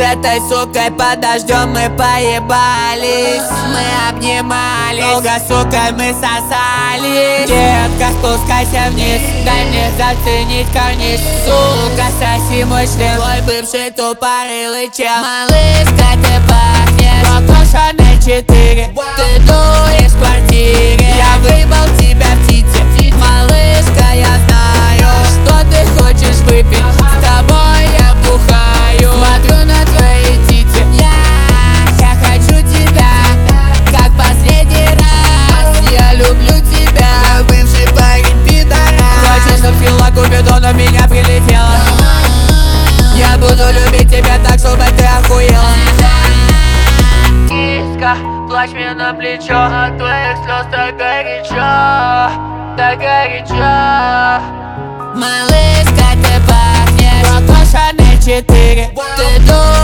этой сукой под дождем мы поебались. Мы обнимались, долго, сука, мы сосались. Детка, спускайся вниз, дай мне заценить карниз. Сука, соси мой член, твой бывший тупорылый чел. Малышка, ты пахнешь Коко Шанель 4. Ты дуешь в квартире, я выебал тебя в тите. Малышка, я знаю, что ты хочешь выпить. С тобой я бухаю, смотрю на твои тити. Я хочу тебя, как последний раз. Я люблю тебя, бывший парень пидорас. Хочешь, чтоб стрела Купидона в меня прилетела? Я буду любить тебя так, чтобы ты охуела. Киска, плачь мне на плечо, от твоих слез так горячо, так горячо. Малышка, ты пахнешь Коко Шанель 4. Ты